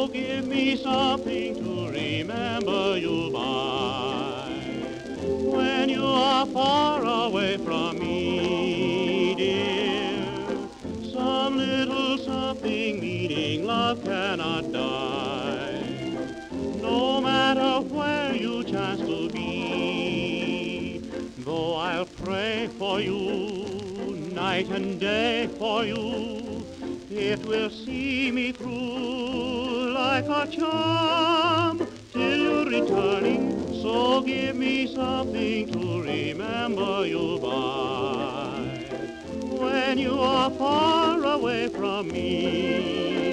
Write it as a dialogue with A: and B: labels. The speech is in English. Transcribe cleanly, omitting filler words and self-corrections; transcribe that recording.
A: So give me something to remember you by. When you are far away from me, dear, some little something meaning love cannot die. No matter where you chance to be, though I'll pray for you, night and day for you, it will see me through like a charm till you're returning. So give me something to remember you by when you are far away from me.